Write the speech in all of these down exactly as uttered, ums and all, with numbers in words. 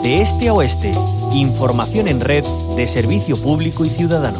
de este a oeste. Información en red de Servicio Público y Ciudadano.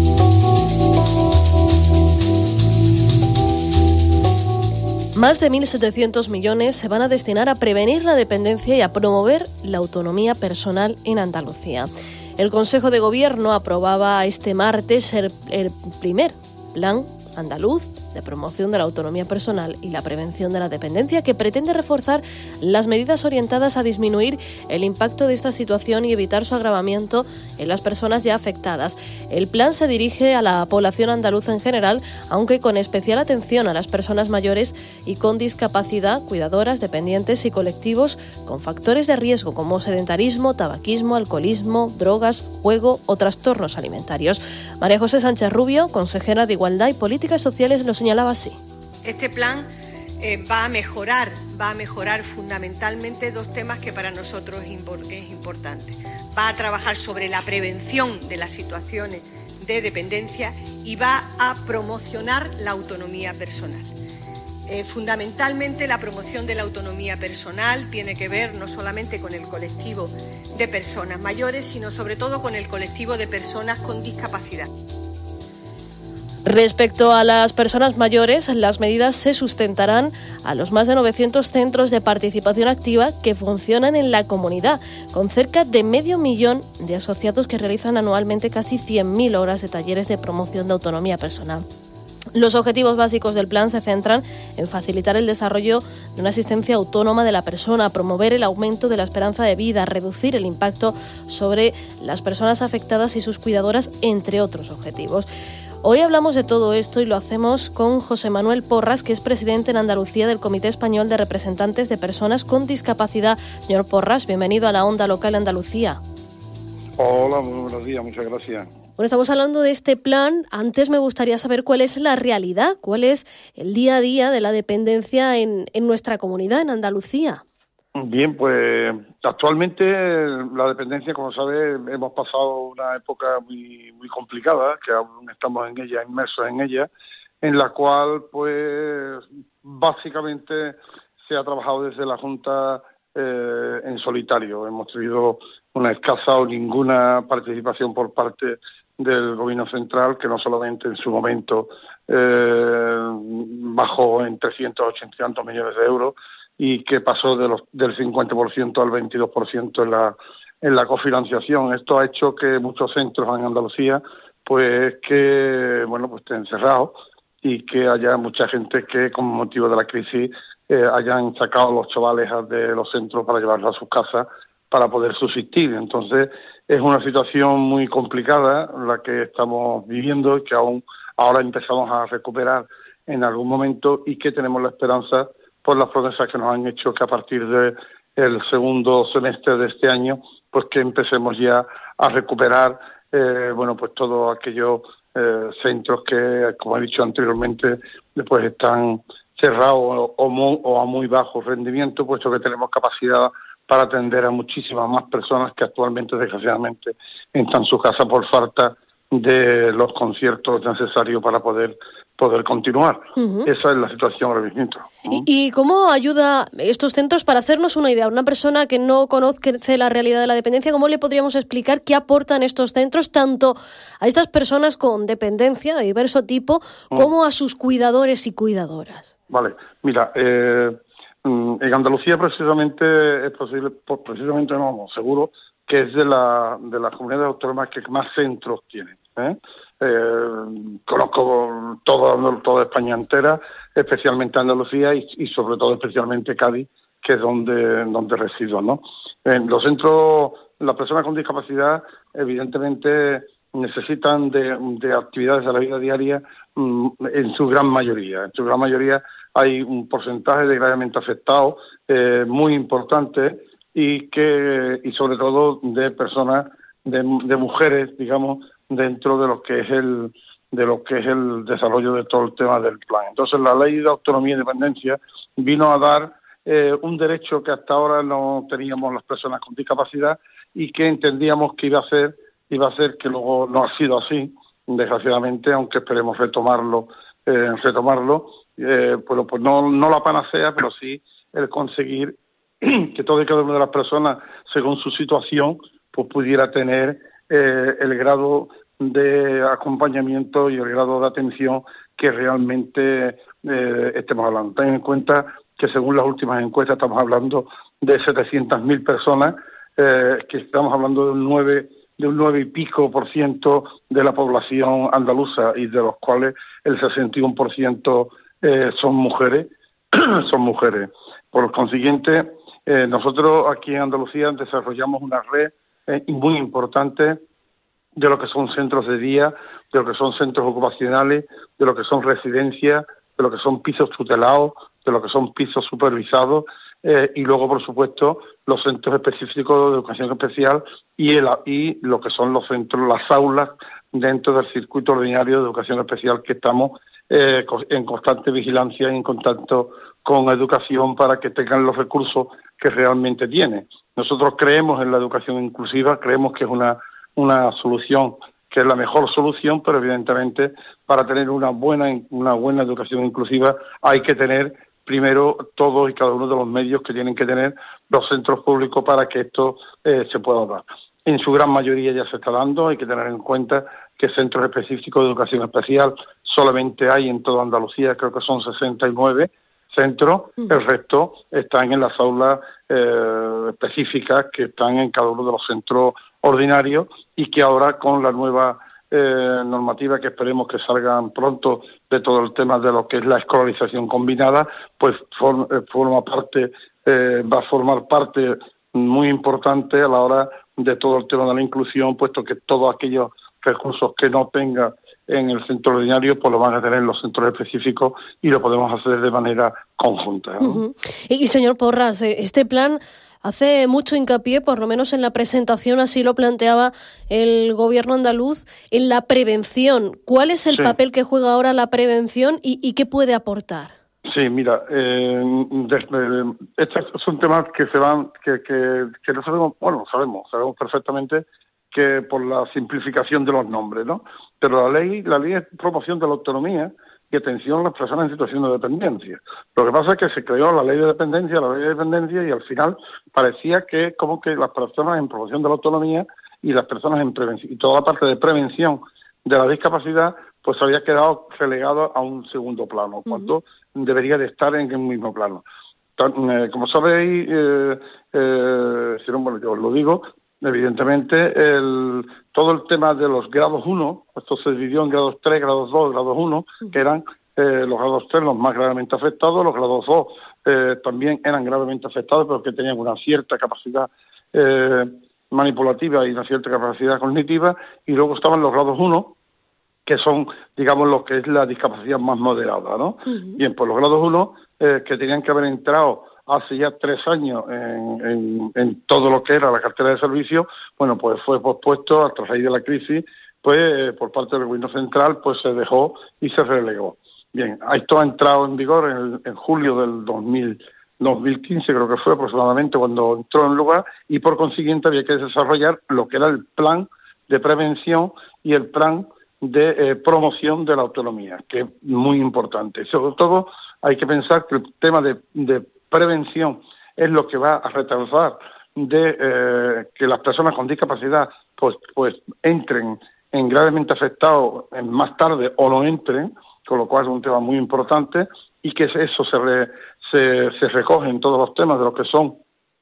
Más de mil setecientos millones se van a destinar a prevenir la dependencia y a promover la autonomía personal en Andalucía. El Consejo de Gobierno aprobaba este martes el, el primer Plan Andaluz de promoción de la autonomía personal y la prevención de la dependencia, que pretende reforzar las medidas orientadas a disminuir el impacto de esta situación y evitar su agravamiento en las personas ya afectadas. El plan se dirige a la población andaluza en general, aunque con especial atención a las personas mayores y con discapacidad, cuidadoras, dependientes y colectivos con factores de riesgo como sedentarismo, tabaquismo, alcoholismo, drogas, juego o trastornos alimentarios. María José Sánchez Rubio, consejera de Igualdad y Políticas Sociales, lo señalaba así. Este plan eh, va a mejorar, va a mejorar fundamentalmente dos temas que para nosotros es importante. Va a trabajar sobre la prevención de las situaciones de dependencia y va a promocionar la autonomía personal. Eh, fundamentalmente la promoción de la autonomía personal tiene que ver no solamente con el colectivo de personas mayores, sino sobre todo con el colectivo de personas con discapacidad. Respecto a las personas mayores, las medidas se sustentarán a los más de novecientos centros de participación activa que funcionan en la comunidad, con cerca de medio millón de asociados que realizan anualmente casi cien mil horas de talleres de promoción de autonomía personal. Los objetivos básicos del plan se centran en facilitar el desarrollo de una asistencia autónoma de la persona, promover el aumento de la esperanza de vida, reducir el impacto sobre las personas afectadas y sus cuidadoras, entre otros objetivos. Hoy hablamos de todo esto y lo hacemos con José Manuel Porras, que es presidente en Andalucía del Comité Español de Representantes de Personas con Discapacidad. Señor Porras, bienvenido a la Onda Local Andalucía. Hola, muy buenos días, muchas gracias. Bueno, estamos hablando de este plan. Antes me gustaría saber cuál es la realidad, cuál es el día a día de la dependencia en, en nuestra comunidad, en Andalucía. Bien, pues actualmente la dependencia, como sabes, hemos pasado una época muy muy complicada, que aún estamos en ella, inmersos en ella, en la cual pues básicamente se ha trabajado desde la Junta eh, en solitario. Hemos tenido una escasa o ninguna participación por parte del Gobierno central, que no solamente en su momento eh, bajó en trescientos ochenta y tantos millones de euros, y que pasó de los, del cincuenta por ciento al veintidós por ciento en la en la cofinanciación. Esto ha hecho que muchos centros en Andalucía pues que bueno pues estén cerrados y que haya mucha gente que con motivo de la crisis eh, hayan sacado a los chavales de los centros para llevarlos a sus casas para poder subsistir. Entonces es una situación muy complicada la que estamos viviendo y que aún ahora empezamos a recuperar en algún momento, y que tenemos la esperanza por las promesas que nos han hecho, que a partir del segundo semestre de este año, pues que empecemos ya a recuperar, eh, bueno, pues todos aquellos eh, centros que, como he dicho anteriormente, pues están cerrados o, o, muy, o a muy bajo rendimiento, puesto que tenemos capacidad para atender a muchísimas más personas que actualmente, desgraciadamente, están en su casa por falta de los conciertos necesarios para poder poder continuar. Uh-huh. Esa es la situación ahora mismo. ¿Y, ¿Y cómo ayuda estos centros? Para hacernos una idea, una persona que no conoce la realidad de la dependencia, ¿cómo le podríamos explicar qué aportan estos centros tanto a estas personas con dependencia de diverso tipo uh-huh. como a sus cuidadores y cuidadoras? Vale, mira, eh, en Andalucía precisamente es posible, precisamente no, seguro que es de la de las comunidades autónomas que más centros tienen. ¿eh? Eh, conozco todo, toda España entera, especialmente Andalucía y, y sobre todo especialmente Cádiz, que es donde donde resido, ¿no? En los centros, las personas con discapacidad evidentemente necesitan de, de actividades de la vida diaria mmm, en su gran mayoría. En su gran mayoría hay un porcentaje de gravemente afectados eh, muy importante, y que y sobre todo de personas, de, de mujeres, digamos, dentro de lo que es el de lo que es el desarrollo de todo el tema del plan. Entonces, la Ley de Autonomía y Dependencia vino a dar eh, un derecho que hasta ahora no teníamos las personas con discapacidad, y que entendíamos que iba a ser iba a ser que luego no ha sido así, desgraciadamente, aunque esperemos retomarlo eh, retomarlo eh, pero pues no no la panacea, pero sí el conseguir que toda y cada una de las personas, según su situación, pues pudiera tener eh, el grado de acompañamiento y el grado de atención que realmente eh, estemos hablando. Ten en cuenta que según las últimas encuestas estamos hablando de setecientas mil personas, eh, que estamos hablando de un nueve de un nueve y pico por ciento de la población andaluza, y de los cuales el sesenta y uno por ciento eh, son mujeres, son mujeres. Por consiguiente, eh, nosotros aquí en Andalucía desarrollamos una red eh, muy importante de lo que son centros de día, de lo que son centros ocupacionales, de lo que son residencias, de lo que son pisos tutelados, de lo que son pisos supervisados, eh, y luego, por supuesto, los centros específicos de educación especial y, el, y lo que son los centros, las aulas dentro del circuito ordinario de educación especial, que estamos eh, en constante vigilancia y en contacto con educación para que tengan los recursos que realmente tienen. Nosotros creemos en la educación inclusiva, creemos que es una, una solución, que es la mejor solución, pero evidentemente para tener una buena, una buena educación inclusiva hay que tener primero todos y cada uno de los medios que tienen que tener los centros públicos para que esto eh, se pueda dar. En su gran mayoría ya se está dando, hay que tener en cuenta que centros específicos de educación especial solamente hay en toda Andalucía, creo que son sesenta y nueve centros, el resto están en las aulas eh, específicas que están en cada uno de los centros ordinarios, y que ahora con la nueva eh, normativa que esperemos que salgan pronto de todo el tema de lo que es la escolarización combinada, pues form, eh, forma parte, eh, va a formar parte muy importante a la hora de todo el tema de la inclusión, puesto que todos aquellos recursos que no tenga en el centro ordinario, pues lo van a tener en los centros específicos, y lo podemos hacer de manera conjunta, ¿no? Uh-huh. Y, y señor Porras, este plan hace mucho hincapié, por lo menos en la presentación, así lo planteaba el gobierno andaluz, en la prevención. ¿Cuál es el sí. papel que juega ahora la prevención y, y qué puede aportar? Sí, mira, eh, desde, estos son temas que se van, que, que, que no sabemos, bueno, sabemos, sabemos perfectamente que por la simplificación de los nombres, ¿no? Pero la ley, la ley es promoción de la autonomía y atención a las personas en situación de dependencia. Lo que pasa es que se creó la ley de dependencia, la ley de dependencia, y al final parecía que como que las personas en promoción de la autonomía y las personas en prevención, y toda la parte de prevención de la discapacidad, pues había quedado relegado a un segundo plano, cuando uh-huh. debería de estar en el mismo plano. Tan, eh, como sabéis, eh, eh, si no, bueno, yo os lo digo, evidentemente, el, todo el tema de los grados uno, esto se dividió en grados tres, grados dos, grados uno, que eran eh, los grados tres los más gravemente afectados, los grados dos eh, también eran gravemente afectados, pero que tenían una cierta capacidad eh, manipulativa y una cierta capacidad cognitiva, y luego estaban los grados uno, que son, digamos, lo que es la discapacidad más moderada, ¿no? Uh-huh. Bien, pues los grados uno, eh, que tenían que haber entrado hace ya tres años en, en, en todo lo que era la cartera de servicios, bueno, pues fue pospuesto a raíz de la crisis, pues eh, por parte del gobierno central, pues se dejó y se relegó. Bien, esto ha entrado en vigor en, en julio del dos mil, dos mil quince, creo que fue aproximadamente cuando entró en lugar, y por consiguiente había que desarrollar lo que era el plan de prevención y el plan de eh, promoción de la autonomía, que es muy importante. Sobre todo hay que pensar que el tema de, de prevención es lo que va a retardar de eh, que las personas con discapacidad pues pues entren en gravemente afectados en más tarde o no entren, con lo cual es un tema muy importante, y que eso se, re, se, se recoge en todos los temas de lo que son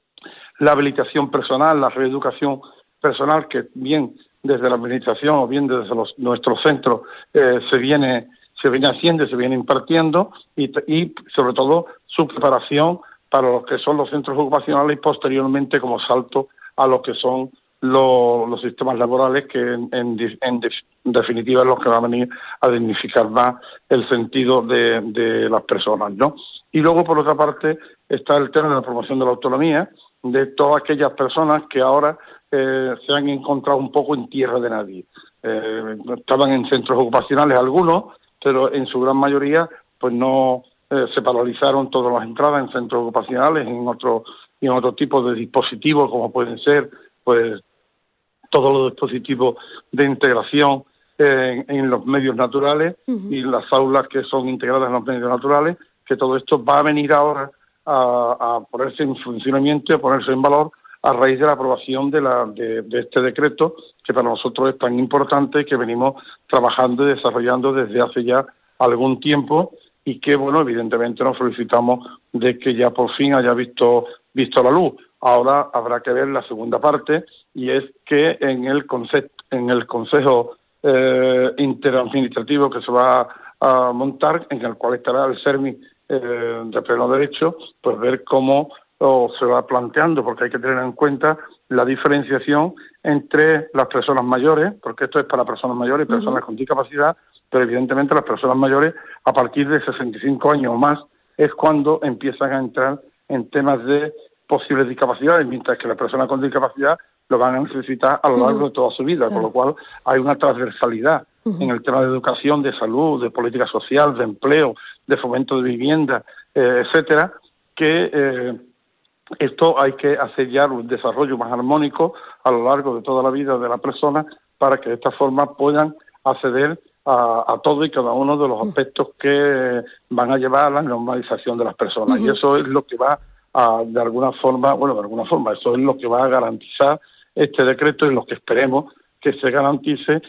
la habilitación personal, la reeducación personal, que bien desde la administración o bien desde los, nuestros centros eh, se viene se viene haciendo y se viene impartiendo, y, y sobre todo su preparación para lo que son los centros ocupacionales y posteriormente como salto a lo que son los, los sistemas laborales, que en, en, en definitiva es lo que va a venir a dignificar más el sentido de, de las personas, ¿no? Y luego, por otra parte, está el tema de la promoción de la autonomía de todas aquellas personas que ahora eh, se han encontrado un poco en tierra de nadie. Eh, estaban en centros ocupacionales algunos, pero en su gran mayoría pues no eh, se paralizaron todas las entradas en centros ocupacionales, en otro y en otro tipo de dispositivos, como pueden ser pues todos los dispositivos de integración eh, en, en los medios naturales uh-huh. y las aulas que son integradas en los medios naturales, que todo esto va a venir ahora a, a ponerse en funcionamiento y a ponerse en valor a raíz de la aprobación de, la, de, de este decreto, que para nosotros es tan importante y que venimos trabajando y desarrollando desde hace ya algún tiempo, y que, bueno, evidentemente nos felicitamos de que ya por fin haya visto, visto la luz. Ahora habrá que ver la segunda parte, y es que en el, concept, en el Consejo eh, Interadministrativo que se va a, a montar, en el cual estará el SERMI eh, de pleno derecho, pues ver cómo o se va planteando, porque hay que tener en cuenta la diferenciación entre las personas mayores, porque esto es para personas mayores y personas uh-huh. con discapacidad, pero evidentemente las personas mayores a partir de sesenta y cinco años o más es cuando empiezan a entrar en temas de posibles discapacidades, mientras que las personas con discapacidad lo van a necesitar a lo largo uh-huh. de toda su vida, uh-huh. con lo cual hay una transversalidad uh-huh. en el tema de educación, de salud, de política social, de empleo, de fomento de vivienda, eh, etcétera, que eh, esto hay que hacer ya un desarrollo más armónico a lo largo de toda la vida de la persona para que de esta forma puedan acceder a, a todo y cada uno de los aspectos que van a llevar a la normalización de las personas. Uh-huh. Y eso es lo que va a, de alguna forma, bueno, de alguna forma, eso es lo que va a garantizar este decreto y lo que esperemos que se garantice,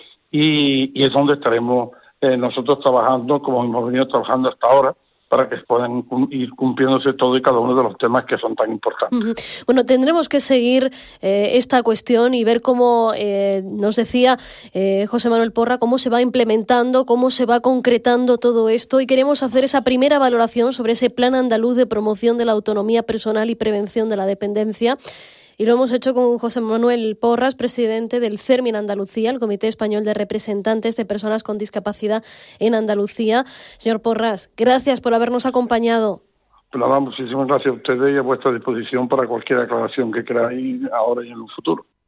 y, y es donde estaremos eh, nosotros trabajando, como hemos venido trabajando hasta ahora, para que puedan ir cumpliéndose todo y cada uno de los temas que son tan importantes. Uh-huh. Bueno, tendremos que seguir eh, esta cuestión y ver cómo, eh, nos decía eh, José Manuel Porra, cómo se va implementando, cómo se va concretando todo esto, y queremos hacer esa primera valoración sobre ese Plan Andaluz de Promoción de la Autonomía Personal y Prevención de la Dependencia. Y lo hemos hecho con José Manuel Porras, presidente del CERMI en Andalucía, el Comité Español de Representantes de Personas con Discapacidad en Andalucía. Señor Porras, gracias por habernos acompañado. Pues nada, muchísimas gracias a ustedes y a vuestra disposición para cualquier aclaración que queráis ahora y en un futuro.